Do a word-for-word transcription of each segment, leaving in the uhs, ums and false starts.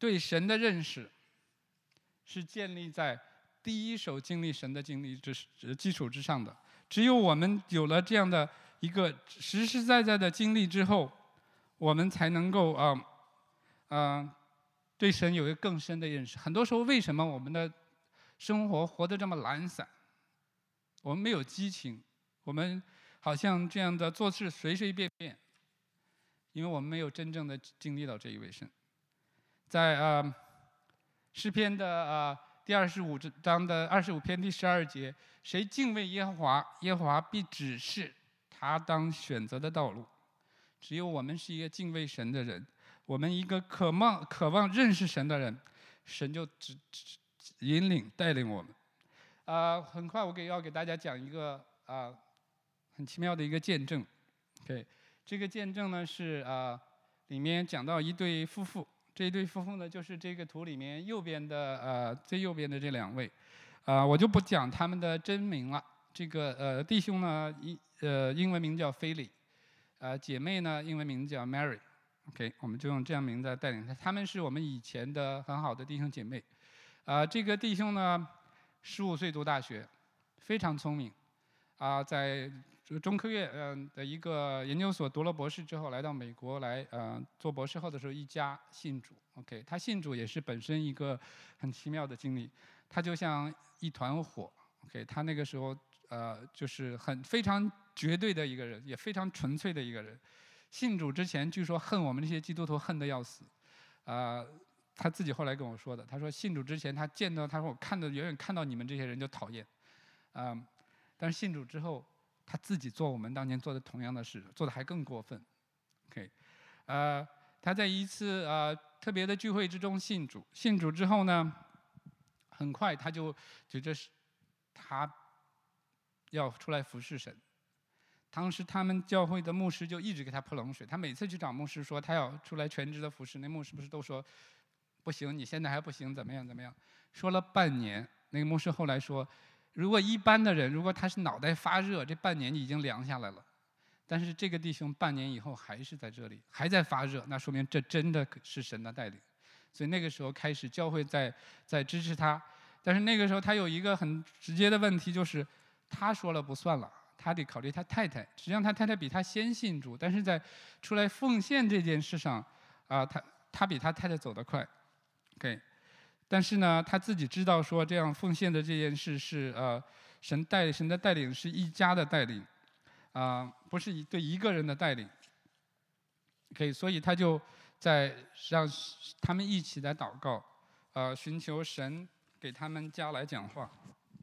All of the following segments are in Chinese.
对神的认识是建立在第一手经历神的经历之基础之上的。只有我们有了这样的一个实实在在的经历之后，我们才能够啊啊、呃呃、对神有一个更深的认识。很多时候，为什么我们的生活活得这么懒散？我们没有激情，我们好像这样的做事随随便便，因为我们没有真正的经历到这一位神。在啊、呃、诗篇的啊、呃、第二十五章的二十五篇第十二节，谁敬畏耶和华，耶和华必指示他当选择的道路。只有我们是一个敬畏神的人，我们一个渴望渴望认识神的人，神就指指引领带领我们。啊、呃，很快我给要给大家讲一个啊、呃、很奇妙的一个见证。OK， 这个见证呢是啊、呃、里面讲到一对夫妇。这一对夫妇呢，就是这个图里面右边的呃最右边的这两位，啊、呃，我就不讲他们的真名了。这个呃弟兄呢，英呃英文名叫菲利，呃姐妹呢英文名叫 Mary。OK， 我们就用这样名字带领他。他们是我们以前的很好的弟兄姐妹。啊、呃，这个弟兄呢，十五岁读大学，非常聪明，啊、呃，在中科院嗯的一个研究所读了博士之后，来到美国来呃做博士后的时候，一家信主。OK， 他信主也是本身一个很奇妙的经历，他就像一团火。OK， 他那个时候呃就是很非常绝对的一个人，也非常纯粹的一个人。信主之前，据说恨我们这些基督徒恨得要死，啊、呃，他自己后来跟我说的，他说信主之前他见到他说我看到远远看到你们这些人就讨厌，啊、呃，但是信主之后。他自己做我们当年做的同样的事，做的还更过分。OK， 呃，他在一次呃特别的聚会之中信主，信主之后呢，很快他就觉得是他要出来服侍神。当时他们教会的牧师就一直给他泼冷水，他每次去找牧师说他要出来全职的服侍，那牧师不是都说不行，你现在还不行，怎么样怎么样？说了半年，那个牧师后来说。如果一般的人，如果他是脑袋发热，这半年已经凉下来了。但是这个弟兄半年以后还是在这里，还在发热，那说明这真的是神的带领。所以那个时候开始，教会在在支持他。但是那个时候他有一个很直接的问题，就是他说了不算了，他得考虑他太太。实际上他太太比他先信主，但是在出来奉献这件事上，啊、呃，他他比他太太走得快。OK。但是呢，他自己知道说，这样奉献的这件事是呃，神带神的带领是一家的带领，啊、呃，不是一对一个人的带领。OK， 所以他就在让他们一起来祷告，呃，寻求神给他们家来讲话。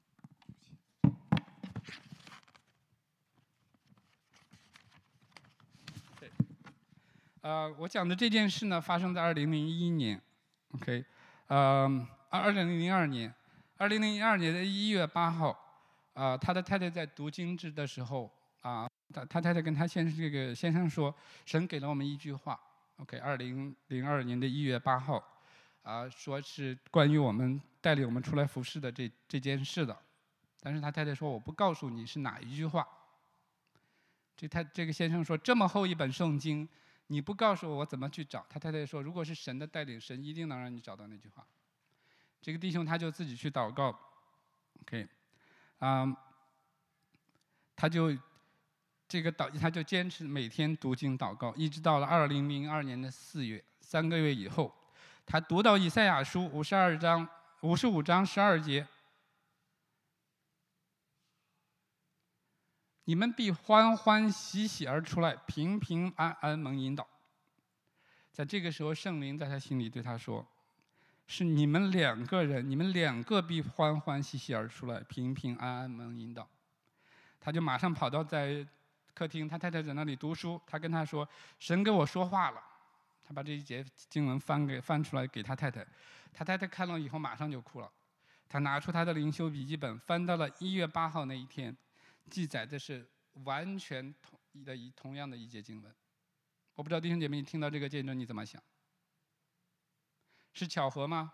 对，呃，我讲的这件事呢，发生在二零零一年。OK。呃，二零零二年，二零零二年的一月八号，啊、呃，他的太太在读经志的时候，啊、呃，他他太太跟他先生这个先生说，神给了我们一句话 ，OK， 二零零二年的一月八号，啊、呃，说是关于我们带领我们出来服侍的这这件事的，但是他太太说我不告诉你是哪一句话。这他这个先生说这么厚一本圣经。你不告诉我，我怎么去找？他太太说：“如果是神的带领，神一定能让你找到那句话。”这个弟兄他就自己去祷告 ，OK， 啊、um, 他就这个祷，他就坚持每天读经祷告，一直到了二零零二年的四月，三个月以后，他读到以赛亚书五十二章五十五章十二节。你们必欢欢喜喜而出来，平平安安蒙引导。在这个时候，圣灵在他心里对他说：“是你们两个人，你们两个必欢欢喜喜而出来，平平安安蒙引导。”他就马上跑到在客厅，他太太在那里读书，他跟他说：“神跟我说话了。”他把这一节经文翻给翻出来给他太太，他太太看了以后马上就哭了。他拿出他的灵修笔记本，翻到了一月八号那一天。记载的是完全同的一同样的一节经文，我不知道弟兄姐妹，你听到这个见证你怎么想？是巧合吗？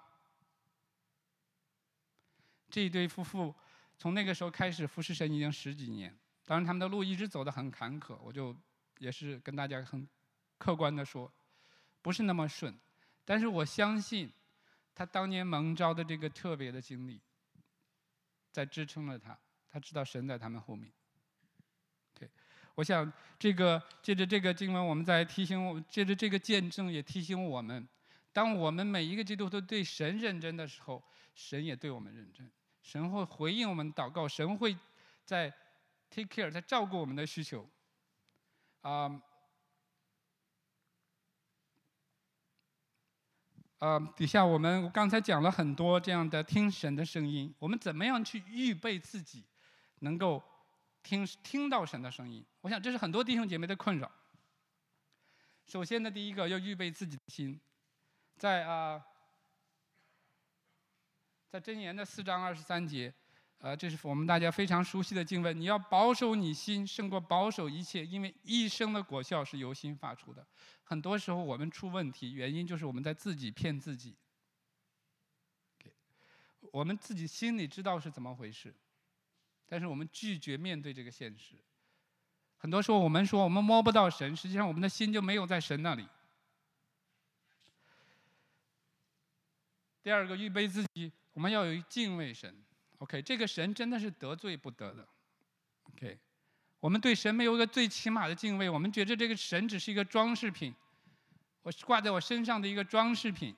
这一对夫妇从那个时候开始服侍神已经十几年，当然他们的路一直走得很坎坷，我就也是跟大家很客观的说，不是那么顺。 但是我相信，他当年蒙召的这个特别的经历，在支撑了他。他知道神在他们后面。对，我想这个借着这个经文，我们在提醒我，借着这个见证也提醒我们，当我们每一个基督徒对神认真的时候，神也对我们认真。神会回应我们祷告，神会在 take care， 在照顾我们的需求。啊、uh, 呃，底下我们刚才讲了很多这样的听神的声音，我们怎么样去预备自己，能够听听到神的声音？我想这是很多弟兄姐妹的困扰。首先呢，第一个要预备自己的心，在啊、呃，在箴言的四章二十三节，呃，这是我们大家非常熟悉的经文。你要保守你心，胜过保守一切，因为一生的果效是由心发出的。很多时候我们出问题，原因就是我们在自己骗自己。Okay. 我们自己心里知道是怎么回事，但是我们拒绝面对这个现实。很多时候我们说我们摸不到神，实际上我们的心就没有在神那里。第二个，预备自己，我们要有敬畏神。OK， 这个神真的是得罪不得的。OK。我们对神没有一个最起码的敬畏，我们觉得这个神只是一个装饰品，我挂在我身上的一个装饰品。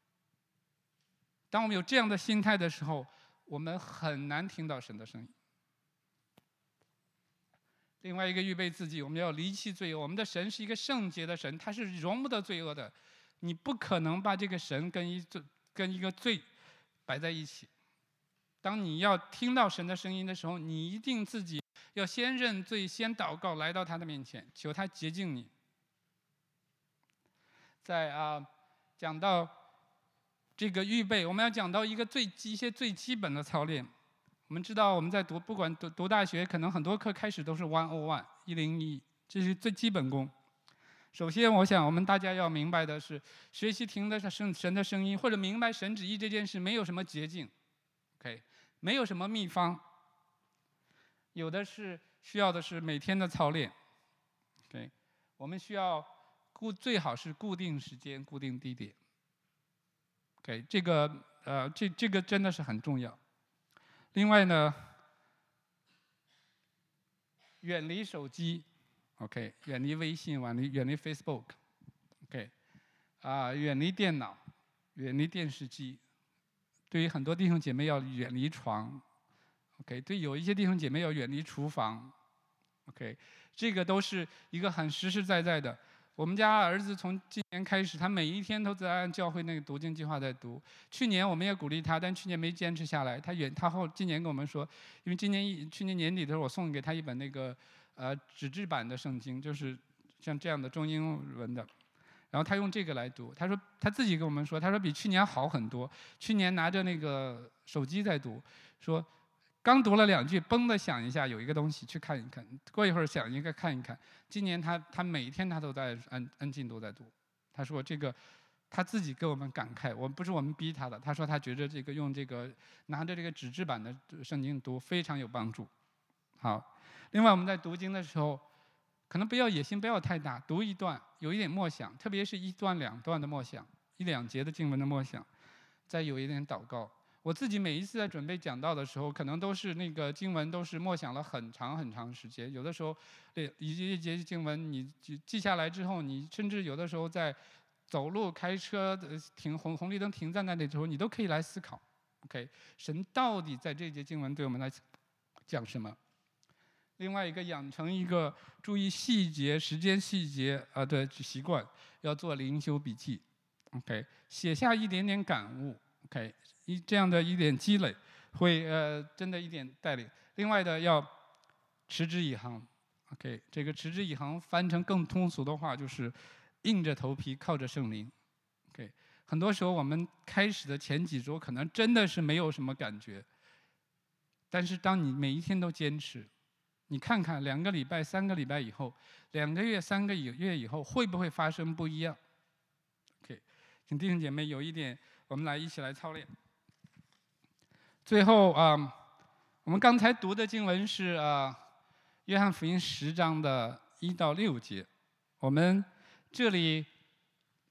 当我们有这样的心态的时候，我们很难听到神的声音。另外一个，预备自己，我们要离弃罪恶。我们的神是一个圣洁的神，他是容不得罪恶的。你不可能把这个神跟一罪跟一个罪摆在一起。当你要听到神的声音的时候，你一定自己要先认罪，先祷告，来到他的面前，求他洁净你。在啊、呃，讲到这个预备，我们要讲到一个最一些最基本的操练。我们知道我们在读，不管读读大学，可能很多课开始都是 one o one 一零一，这是最基本功。首先，我想我们大家要明白的是，学习听的是神的声音，或者明白神旨意这件事，没有什么捷径 ，OK， 没有什么秘方。有的是需要的是每天的操练 ，OK， 我们需要固最好是固定时间、固定地点 ，OK， 这个呃这这个真的是很重要。另外呢，远离手机 ，OK， 远离微信，远离远离 Facebook，OK， 啊、呃，远离电脑，远离电视机。对于很多弟兄姐妹要远离床。OK， 对，有一些弟兄姐妹要远离厨房 ，OK， 这个都是一个很实实在在的。我们家儿子从今年开始，他每一天都在按教会那个读经计划在读。去年我们也鼓励他，但去年没坚持下来。他远他后今年跟我们说，因为今年一去年年底的时候，我送给他一本那个呃纸质版的圣经，就是像这样的中英文的。然后他用这个来读，他说他自己跟我们说，他说比去年好很多。去年拿着那个手机在读，说。刚读了两句，嘣的想一下，有一个东西去看一看。过一会儿想一个看一看。今年他他每一天他都在按按进度在读。他说这个他自己跟我们感慨，我不是我们逼他的。他说他觉得这个用这个拿着这个纸质版的圣经读非常有帮助。好，另外我们在读经的时候，可能不要野心不要太大，读一段有一点默想，特别是一段两段的默想，一两节的经文的默想，再有一点祷告。我自己每一次在准备讲道的时候，可能都是那个经文都是默想了很长很长时间。有的时候，一节一节经文你记下来之后，你甚至有的时候在走路、开车、停红红绿灯停在那里的时候，你都可以来思考。OK， 神到底在这节经文对我们来讲什么？另外一个，养成一个注意细节、时间细节啊的习惯，要做灵修笔记。OK， 写下一点点感悟。OK。一这样的一点积累，会呃真的一点带领。另外的要持之以恒 ，OK， 这个持之以恒翻成更通俗的话就是硬着头皮靠着圣灵 ，OK。很多时候我们开始的前几周可能真的是没有什么感觉，但是当你每一天都坚持，你看看两个礼拜、三个礼拜以后，两个月、三个月以后会不会发生不一样 ？OK， 请弟兄姐妹有一点，我们来一起来操练。最后啊、呃，我们刚才读的经文是啊，呃《约翰福音》十章的一到六节。我们这里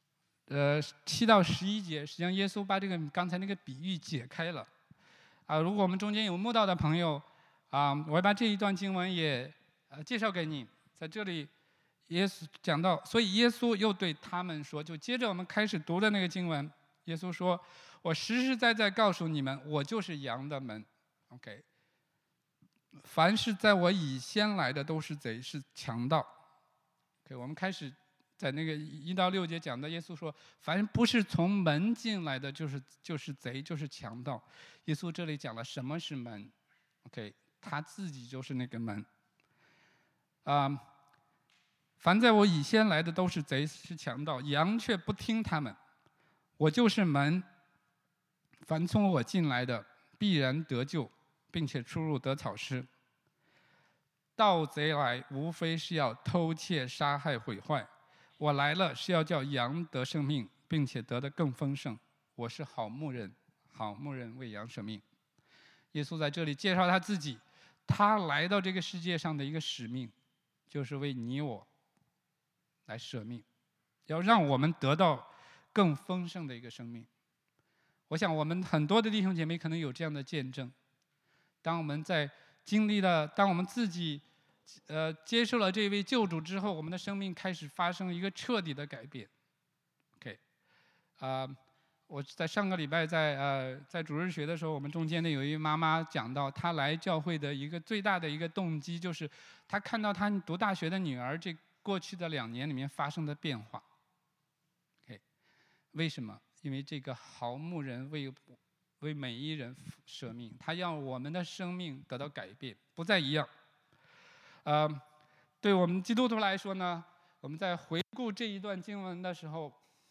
呃七到十一节，实际上耶稣把这个刚才那个比喻解开了。啊，如果我们中间有慕道的朋友，啊，我会把这一段经文也呃介绍给你。在这里，耶稣讲到，所以耶稣又对他们说，就接着我们开始读的那个经文，耶稣说：“我实实在在告诉你们，我就是羊的门。” OK， 凡是在我以先来的都是贼，是强盗。OK， 我们开始。在那个一到六节讲的，耶稣说：“凡不是从门进来的，就是就是贼，就是强盗。”耶稣这里讲了什么是门 ？OK， 他自己就是那个门。啊、呃，凡在我以先来的都是贼，是强盗，羊却不听他们。我就是门，凡从我进来的，必然得救，并且出入得草吃。盗贼来，无非是要偷窃、杀害、毁坏。我来了，是要叫羊得生命，并且得的更丰盛。我是好牧人，好牧人为羊舍命。耶稣在这里介绍他自己，他来到这个世界上的一个使命，就是为你我来舍命，要让我们得到更丰盛的一个生命。我想我们很多的弟兄姐妹可能有这样的见证，当我们在经历了，当我们自己呃，接受了这位救主之后，我们的生命开始发生一个彻底的改变。OK， 啊、呃，我在上个礼拜在呃在主日学的时候，我们中间呢有一位妈妈讲到，她来教会的一个最大的一个动机，就是她看到她读大学的女儿这过去的两年里面发生的变化。OK， 为什么？因为这个好牧人为为每一人舍命，他要我们的生命得到改变，不再一样。呃，对我们基督徒来说呢，我们在回顾这一段经文的时候，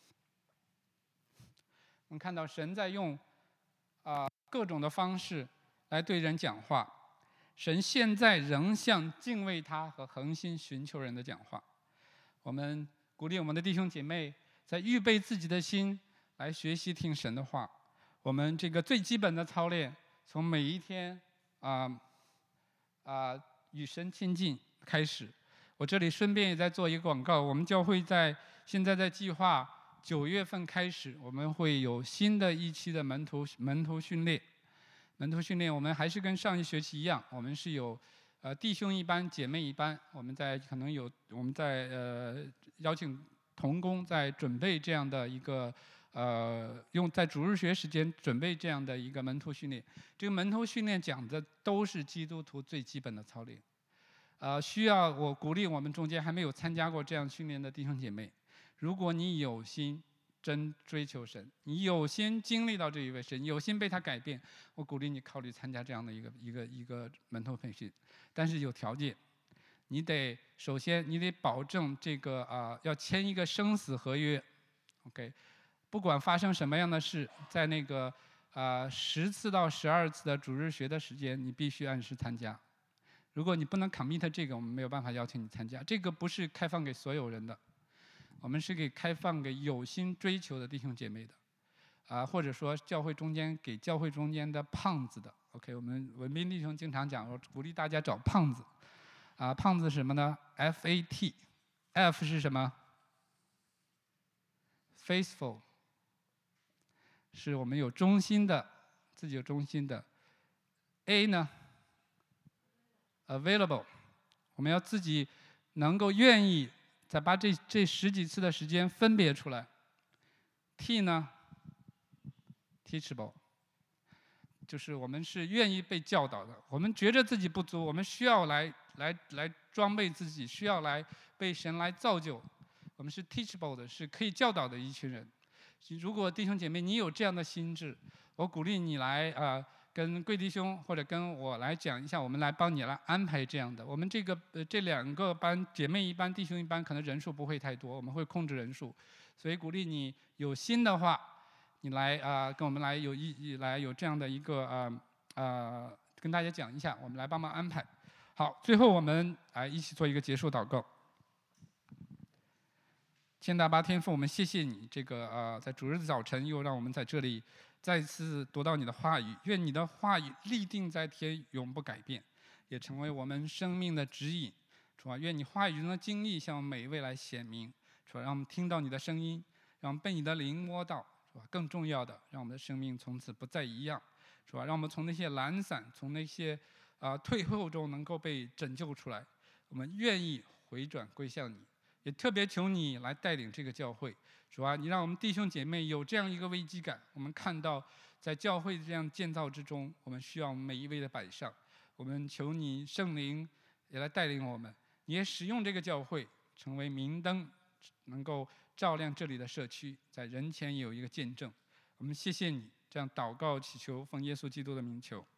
我们看到神在用啊、呃、各种的方式来对人讲话。神现在仍向敬畏他和恒心寻求人的讲话。我们鼓励我们的弟兄姐妹在预备自己的心来学习听神的话。我们这个最基本的操练，从每一天啊啊。呃呃与神亲近开始，我这里顺便也在做一个广告。我们教会在现在在计划九月份开始，我们会有新的一期的门徒门徒训练。门徒训练我们还是跟上一学期一样，我们是有呃弟兄一班、姐妹一班。我们在可能有我们在呃邀请同工在准备这样的一个呃用在主日学时间准备这样的一个门徒训练。这个门徒训练讲的都是基督徒最基本的操练。呃，需要我鼓励我们中间还没有参加过这样训练的弟兄姐妹，如果你有心真追求神，你有心经历到这一位神，有心被他改变，我鼓励你考虑参加这样的一个一个一个门徒培训。但是有条件，你得首先你得保证这个啊、呃、要签一个生死合约 ，OK， 不管发生什么样的事，在那个啊十次到十二次的主日学的时间，你必须按时参加。如果你不能 commit 这个，我们没有办法邀请你参加。这个不是开放给所有人的，我们是给开放给有心追求的弟兄姐妹的，啊，或者说教会中间给教会中间的胖子的。OK， 我们文斌弟兄经常讲，我鼓励大家找胖子。啊，胖子是什么呢 ？F A T，F 是什么 ？Faithful， 是我们有忠心的，自己有忠心的。A 呢？ available， 我们要自己能够愿意再把这这十几次的时间分别出来。T 呢 ，teachable， 就是我们是愿意被教导的。我们觉着自己不足，我们需要来来来装备自己，需要来被神来造就。我们是 teachable 的，是可以教导的一群人。如果弟兄姐妹你有这样的心智，我鼓励你来啊。呃跟贵弟兄或者跟我来讲一下，我们来帮你来安排这样的。我们这个呃这两个班，姐妹一班、弟兄一班，可能人数不会太多，我们会控制人数，所以鼓励你有心的话，你来啊、呃、跟我们来有一来有这样的一个啊啊、呃呃、跟大家讲一下，我们来帮忙安排。好，最后我们啊、呃、一起做一个结束祷告。天大巴天父，我们谢谢你这个呃在主日的早晨又让我们在这里。再次读到你的话语，愿你的话语立定在天，永不改变，也成为我们生命的指引。主啊，愿你话语中的经历向每一位来显明。主啊，让我们听到你的声音，让让被你的灵摸到，是吧？更重要的，让我们的生命从此不再一样，是吧？让我们从那些懒散，从那些啊、呃、退后中能够被拯救出来。我们愿意回转归向你，也特别求你来带领这个教会，主啊，你让我们弟兄姐妹有这样一个危机感。我们看到在教会这样建造之中，我们需要每一位的摆上。我们求你圣灵也来带领我们，你也使用这个教会成为明灯，能够照亮这里的社区，在人前有一个见证。我们谢谢你，这样祷告祈求，奉耶稣基督的名求。